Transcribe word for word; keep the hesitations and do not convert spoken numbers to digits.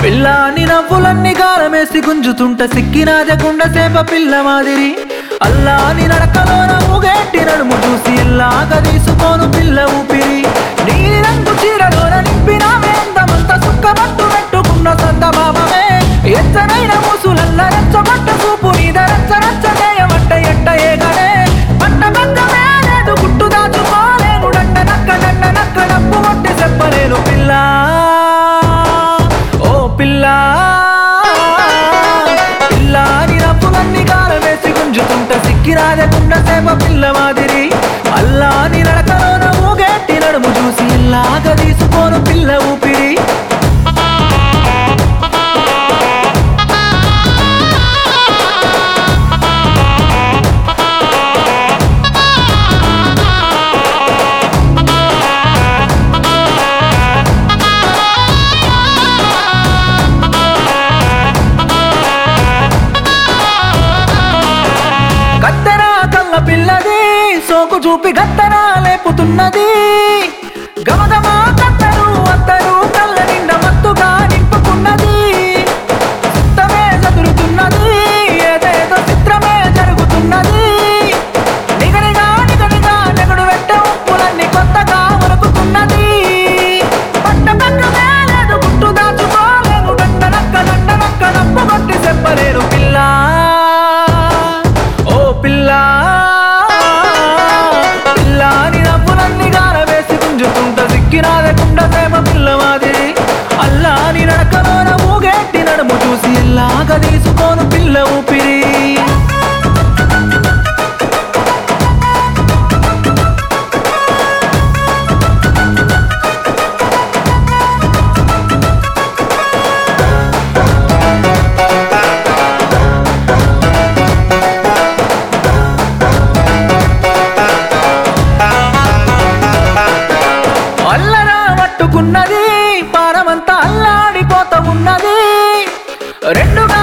పిల్లాని నవ్వులన్నీ గాలమేసి గుంజుతుంట సిక్కినాదే గుండె సేప పిల్ల మాదిరి అల్లాని నడకలోన ఊగేటి నడుము చూసి ఇల్లాగా తీసుకోను పిల్ల ఊపిరి నీలి రంగు చీరలోన నింపిన వేందమంత సుక్కమట్టు పెట్టుకున్న సందమామమే ఎచ్చనైన మూసులల్ల రెచ్చగొట్ట చూపు నీద రచ్చ రచ్చ చేయమంట ఎట్ట ఏగనే పట్ట బంధమే లేదు గుట్టు దాచుకోలేను డండ నక్క డండ నక్క డప్పు కొట్టి చెప్పలేను పిల్ల ఓ పిల్ల పిల్లాని నవ్వులన్నీ గాలమేసి గుంజుతుంట సిక్కిరాదే గుండె సేప పిల్ల మాదిరి అల్లాని నడకలోన ఊగేటి నడుము చూసి ఇల్లాగా తీసుకోను పిల్ల ఊపిరి పిల్లది సోకు చూపి గత్తరా లేపుతున్నది గమగమా కత్తరు అత్తరు కళ్ళ నిండా మత్తుగా నింపుకున్నది చిత్తమే చదురుతున్నది ఏదేదో చిత్రమే జరుగుతున్నది నిగనిగా నిగనిగా నెగుడు పెట్ట ఉప్పులన్నీ కొత్తగా ఉరుకుతున్నది పట్ట పక్కమే లేదు గుట్టు దాచుకోలేను దండ నక్క దండ నక్క నప్పు కొట్టి చెప్పలేను పిల్ల ఓ పిల్ల సిక్కిరాదే గుండె సేప పిల్ల మాదిరి అల్లాని నడకలోన ఊగేటి నడుము చూసి ఇల్లాగా తీసుకోను పిల్ల ఊపిరి పట్టుకున్నది పారమంతా అల్లాడిపోతా ఉన్నది రెండు